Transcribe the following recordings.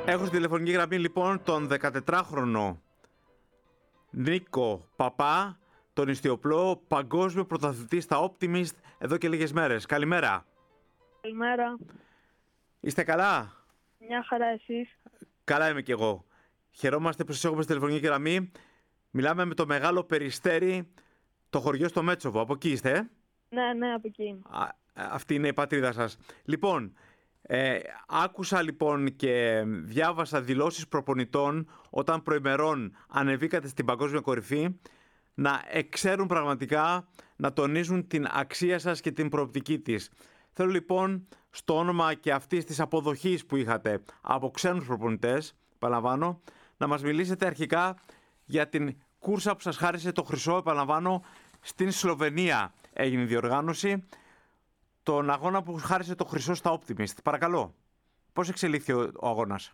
Έχω στη τηλεφωνική γραμμή λοιπόν τον 14χρονο Νίκο Παπά, τον ιστιοπλό παγκόσμιο πρωταθλητή στα Optimist εδώ και λίγες μέρες. Καλημέρα. Καλημέρα. Είστε καλά? Μια χαρά, εσείς? Καλά είμαι κι εγώ. Χαιρόμαστε που σας έχουμε στη τηλεφωνική γραμμή. Μιλάμε με το μεγάλο Περιστέρι, το χωριό στο Μέτσοβο. Από εκεί είστε, Ναι, από εκεί. Αυτή είναι η πατρίδα σας. Λοιπόν, άκουσα λοιπόν και διάβασα δηλώσεις προπονητών όταν προημερών ανεβήκατε στην παγκόσμια κορυφή να εξέρουν πραγματικά, να τονίζουν την αξία σας και την προοπτική της. Θέλω λοιπόν στο όνομα και αυτής της αποδοχής που είχατε από ξένους προπονητές, επαναλαμβάνω, να μας μιλήσετε αρχικά για την κούρσα που σας χάρισε το χρυσό, επαναλαμβάνω, στην Σλοβενία έγινε η διοργάνωση, τον αγώνα που χάρισε το χρυσό στα Optimist. Παρακαλώ, πώς εξελίχθηκε ο αγώνας?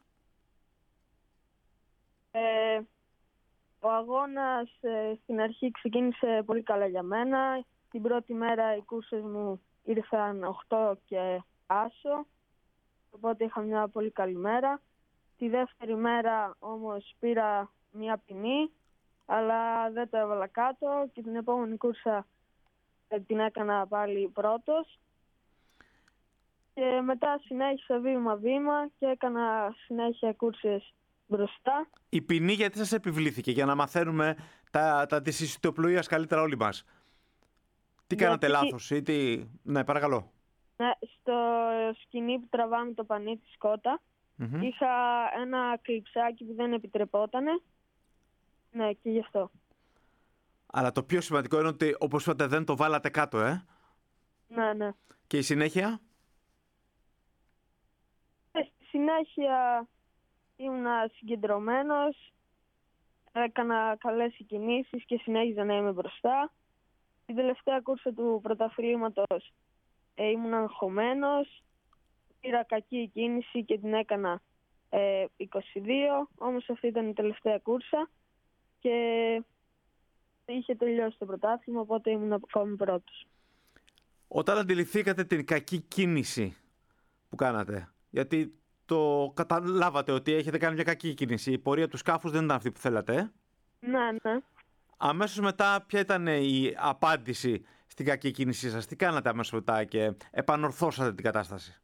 Ο αγώνας στην αρχή ξεκίνησε πολύ καλά για μένα. Την πρώτη μέρα οι κούρσες μου ήρθαν 8 και άσο, οπότε είχα μια πολύ καλή μέρα. Τη δεύτερη μέρα όμως πήρα μια ποινή, αλλά δεν το έβαλα κάτω και την επόμενη κούρσα την έκανα πάλι πρώτος. Και μετά συνέχισα βήμα-βήμα και έκανα συνέχεια κούρσες μπροστά. Η ποινή γιατί σας επιβλήθηκε? Για να μαθαίνουμε τα της ιστιοπλοείας καλύτερα όλοι μας. Τι κάνατε λάθος ή τι... Ναι, παρακαλώ. Ναι, στο σκηνή που τραβάμε το πανί της σκότα, είχα ένα κλειψάκι που δεν επιτρεπότανε. Ναι, και γι' αυτό. Αλλά το πιο σημαντικό είναι ότι, όπως είπατε, δεν το βάλατε κάτω, Ναι. Και η συνέχεια? Στη συνέχεια ήμουνα συγκεντρωμένος, έκανα καλές κινήσεις και συνέχιζα να είμαι μπροστά. Την τελευταία κούρσα του πρωταθλήματος ήμουν αγχωμένος, πήρα κακή κίνηση και την έκανα 22, όμως αυτή ήταν η τελευταία κούρσα και είχε τελειώσει το πρωτάθλημα, οπότε ήμουν ακόμη πρώτος. Όταν αντιληφθήκατε την κακή κίνηση που κάνατε, γιατί το καταλάβατε ότι έχετε κάνει μια κακή κίνηση, η πορεία του σκάφους δεν ήταν αυτή που θέλατε, Ναι. Αμέσως μετά ποια ήταν η απάντηση στην κακή κίνησή σας? Τι κάνατε αμέσως μετά και επανορθώσατε την κατάσταση?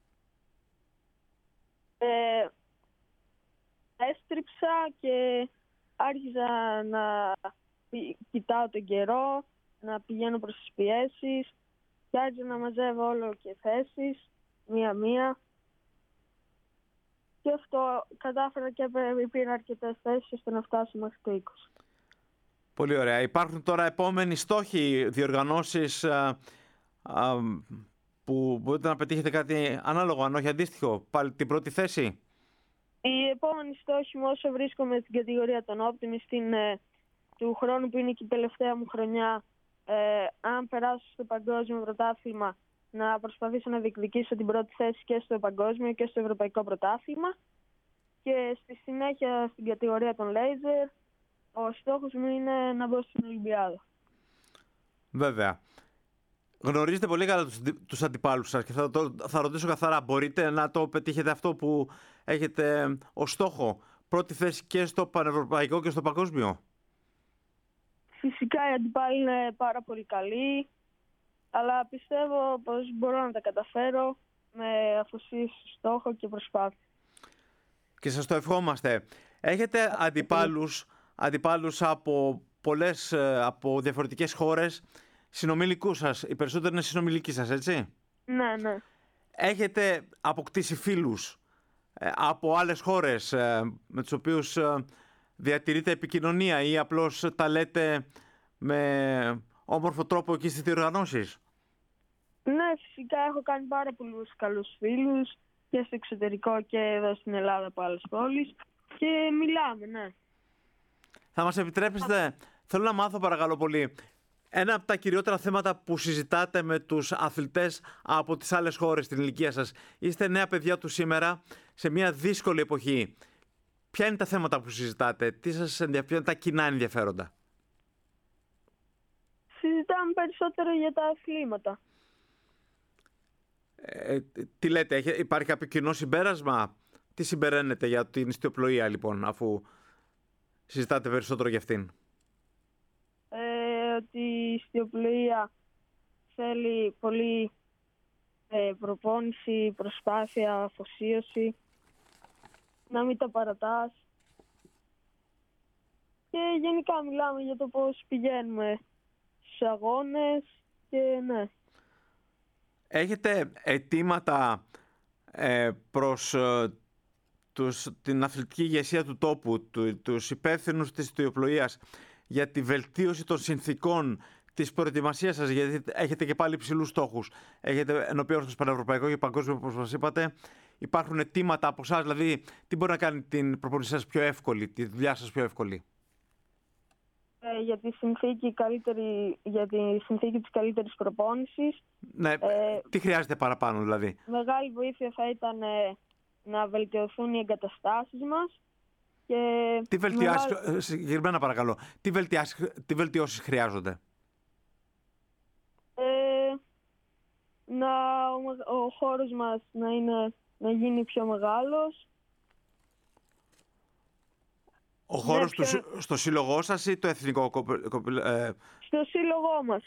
Έστριψα και άρχισα να κοιτάω τον καιρό, να πηγαίνω προς τις πιέσεις και άρχισα να μαζεύω όλο και θέσεις, μία-μία. Και αυτό κατάφερα και πήρα αρκετές θέσεις ώστε να φτάσω μέχρι το 20. Πολύ ωραία. Υπάρχουν τώρα επόμενοι στόχοι, διοργανώσεις που μπορείτε να πετύχετε κάτι ανάλογο, αν όχι αντίστοιχο, πάλι την πρώτη θέση? Η επόμενη στόχη μου όσο βρίσκομαι στην κατηγορία των Optimist του χρόνου που είναι και η τελευταία μου χρονιά, αν περάσω στο παγκόσμιο πρωτάθλημα, να προσπαθήσω να διεκδικήσω την πρώτη θέση και στο παγκόσμιο και στο ευρωπαϊκό πρωτάθλημα. Και στη συνέχεια στην κατηγορία των Laser, ο στόχος μου είναι να μπω στην Ολυμπιάδα. Βέβαια. Γνωρίζετε πολύ καλά τους αντιπάλους σας και θα ρωτήσω καθαρά, μπορείτε να το πετύχετε αυτό που έχετε ως στόχο? Πρώτη θέση και στο πανευρωπαϊκό και στο παγκόσμιο? Φυσικά οι αντιπάλοι είναι πάρα πολύ καλοί, αλλά πιστεύω πως μπορώ να τα καταφέρω με αφοσίωση στο στόχο και προσπάθεια. Και σας το ευχόμαστε. Έχετε αντιπάλους από διαφορετικές χώρες, συνομιλικούς σας, οι περισσότεροι είναι συνομιλικοί σας, έτσι? Ναι. Έχετε αποκτήσει φίλους από άλλες χώρες με τους οποίους διατηρείτε επικοινωνία ή απλώς τα λέτε με όμορφο τρόπο εκεί στις διοργανώσεις? Ναι, φυσικά έχω κάνει πάρα πολλούς καλούς φίλους και στο εξωτερικό και εδώ στην Ελλάδα από άλλες πόλεις και μιλάμε, ναι. Θα μας επιτρέψετε, θέλω να μάθω παρακαλώ πολύ, ένα από τα κυριότερα θέματα που συζητάτε με τους αθλητές από τις άλλες χώρες στην ηλικία σας. Είστε νέα παιδιά του σήμερα, σε μια δύσκολη εποχή. Ποια είναι τα θέματα που συζητάτε, τι σας ενδιαφέρει, τα κοινά ενδιαφέροντα? Συζητάμε περισσότερο για τα αθλήματα. Τι λέτε, υπάρχει κάποιο κοινό συμπέρασμα? Τι συμπεραίνετε για την ιστιοπλοεία, λοιπόν, αφού συζητάτε περισσότερο για αυτήν? Ότι η ιστιοπλοεία θέλει πολύ προπόνηση, προσπάθεια, αφοσίωση, να μην τα παρατάς. Και γενικά μιλάμε για το πώς πηγαίνουμε στους αγώνες και ναι. Έχετε αιτήματα προς την αθλητική ηγεσία του τόπου, τους υπεύθυνους της ιστιοπλοείας, για τη βελτίωση των συνθήκων της προετοιμασίας σας, γιατί έχετε και πάλι υψηλούς στόχους? Έχετε ενωπιόν στο πανευρωπαϊκό και παγκόσμιο, όπως μας είπατε. Υπάρχουν αιτήματα από εσάς, δηλαδή τι μπορεί να κάνει την προπόνησή σας πιο εύκολη, τη δουλειά σας πιο εύκολη? Για τη συνθήκη της καλύτερης προπόνησης. Ναι, τι χρειάζεται παραπάνω δηλαδή? Μεγάλη βοήθεια θα ήταν να βελτιωθούν οι εγκαταστάσεις μας. Και τι βελτιώσεις, συγκεκριμένα παρακαλώ, τι βελτιώσεις χρειάζονται? Ο χώρος μας να γίνει πιο μεγάλος. Ο χώρος στο σύλλογό σας ή το εθνικό Στο σύλλογό μας.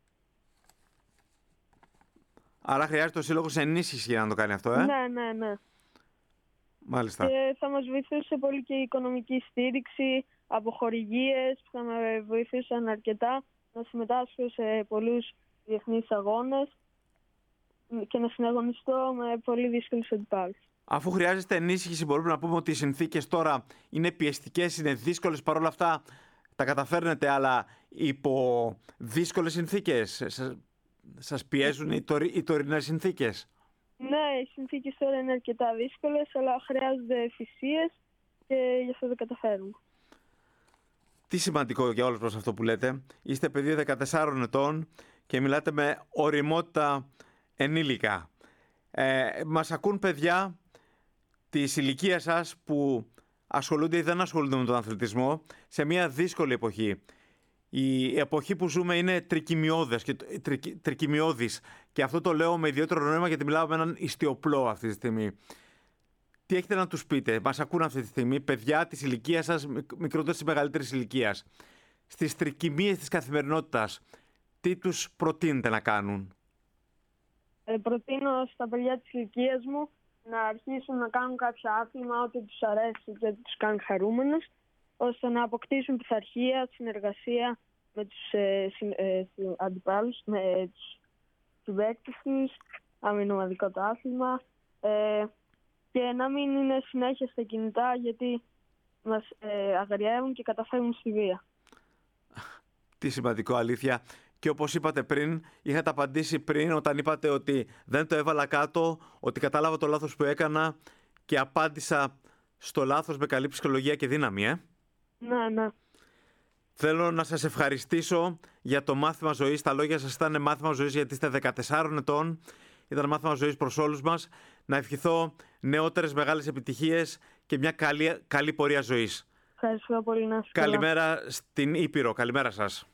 Άρα χρειάζεται ο σύλλογος ενίσχυση για να το κάνει αυτό, Ναι. Μάλιστα. Και θα μας βοηθούσε πολύ και η οικονομική στήριξη από χορηγίες που θα με βοηθούσαν αρκετά να συμμετάσχω σε πολλούς διεθνείς αγώνες και να συναγωνιστώ με πολύ δύσκολους αντιπάλους. Αφού χρειάζεται ενίσχυση, μπορούμε να πούμε ότι οι συνθήκες τώρα είναι πιεστικές, είναι δύσκολες, παρόλα αυτά τα καταφέρνετε, αλλά υπό δύσκολες συνθήκες? Σας πιέζουν οι τωρινές συνθήκες? Ναι, οι συνθήκες τώρα είναι αρκετά δύσκολες, αλλά χρειάζονται θυσίες και γι' αυτό το καταφέρουμε. Τι σημαντικό για όλους προς αυτό που λέτε. Είστε παιδί 14 ετών και μιλάτε με ωριμότητα ενήλικα. Μας ακούν παιδιά της ηλικίας σας που ασχολούνται ή δεν ασχολούνται με τον αθλητισμό σε μια δύσκολη εποχή. Η εποχή που ζούμε είναι τρικυμιώδης και αυτό το λέω με ιδιαίτερο νόημα γιατί μιλάω με έναν ιστιοπλό αυτή τη στιγμή. Τι έχετε να τους πείτε? Μας ακούν αυτή τη στιγμή παιδιά της ηλικίας σας, μικρότερης ή μεγαλύτερης ηλικίας. Στις τρικυμίες της καθημερινότητας, τι τους προτείνετε να κάνουν? Προτείνω στα παιδιά της ηλικίας μου να αρχίσουν να κάνουν κάποιο άθλημα, ό,τι τους αρέσει και ό,τι τους κάνει χαρούμενους, ώστε να αποκτήσουν πειθαρχία, συνεργασία με τους αντιπάλους, με τους συμπαίκτες τους, αμυνομαδικό το άθλημα, και να μην είναι συνέχεια στα κινητά, γιατί μας αγριεύουν και καταφεύγουν στη βία. Τι σημαντικό, αλήθεια. Και όπως είπατε πριν, είχατε απαντήσει πριν όταν είπατε ότι δεν το έβαλα κάτω, ότι κατάλαβα το λάθος που έκανα και απάντησα στο λάθος με καλή ψυχολογία και δύναμη, Ναι. Θέλω να σας ευχαριστήσω για το μάθημα ζωής. Τα λόγια σας ήταν μάθημα ζωής γιατί είστε 14 ετών. Ήταν μάθημα ζωής προς όλους μας. Να ευχηθώ νεότερες μεγάλες επιτυχίες και μια καλή πορεία ζωής. Ευχαριστώ πολύ. Καλημέρα στην Ήπειρο. Καλημέρα σας.